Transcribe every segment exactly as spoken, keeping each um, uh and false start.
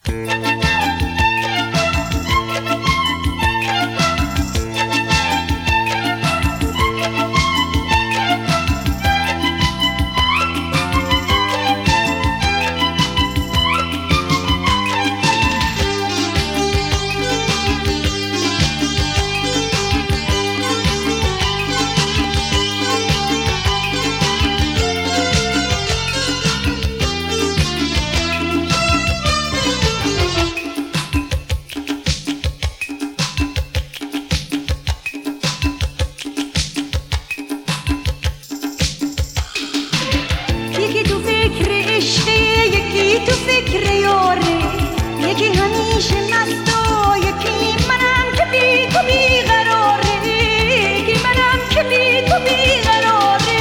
تو فکر یاره یکی همیشه مست و یکی منم که بی تو بیقراره، یکی منم که بی تو بیقراره.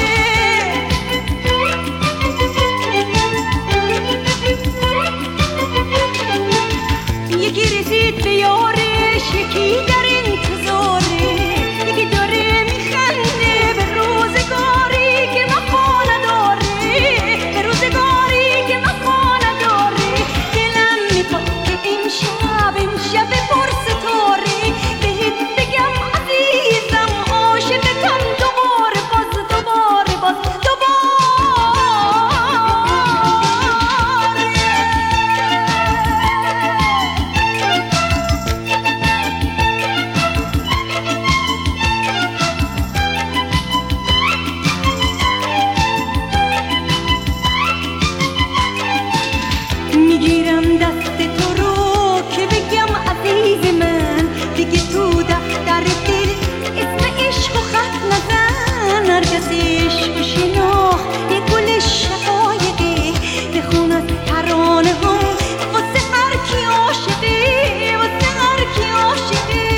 یکی رسید به یارش یکی در انتظاره، یکی داره میخنده به روزگاری که وفا نداره، به روزگاری که وفا شب پر ستاره بهت بگم عزیزم عاشقتم دوباره باز دوباره باز دوباره. میگیرم دست تو رو که بگم عزیز من، دیگه تو دفتر دل اسم عشق و خط نزن. نرگس عشق و شناخت یه گل شقایقه، بخون از ترانه هم واسه هر کی عاشقه، واسه هر کی عاشقه.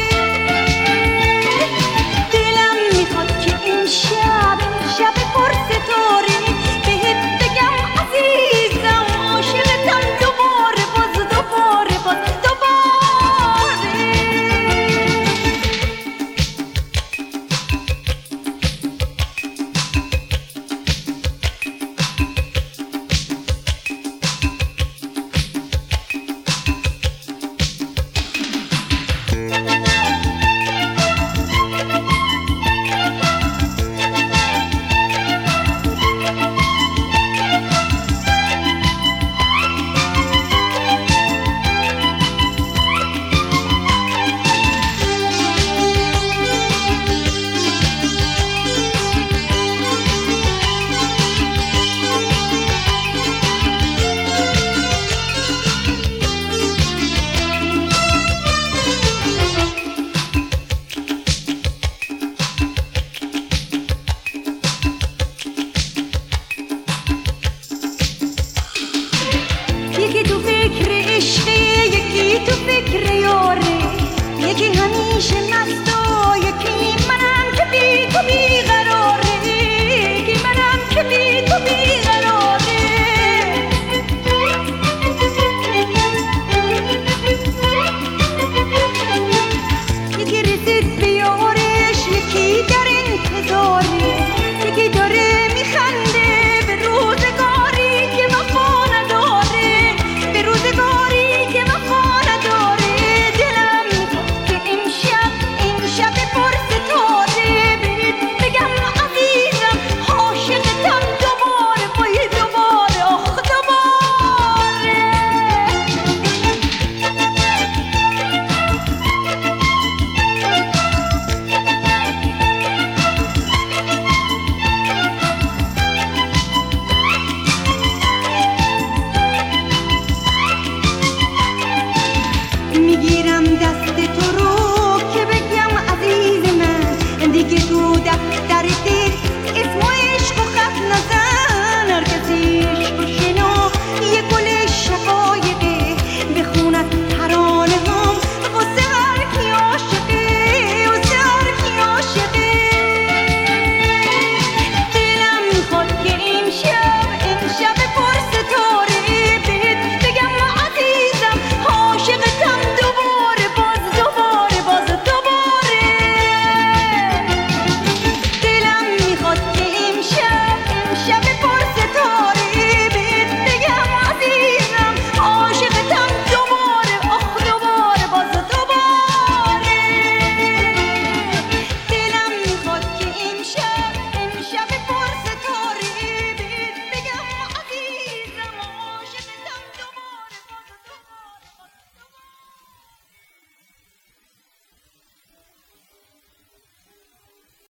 دلم میخواد که این شب شب پر ستاره بهت بگم عزیزم عاشقتم دوباره باز دوباره باز دوباره. یکی تو فکر عشقه یکی تو فکر یاره، یکی همیشه مست و یکی منم که بی تو بی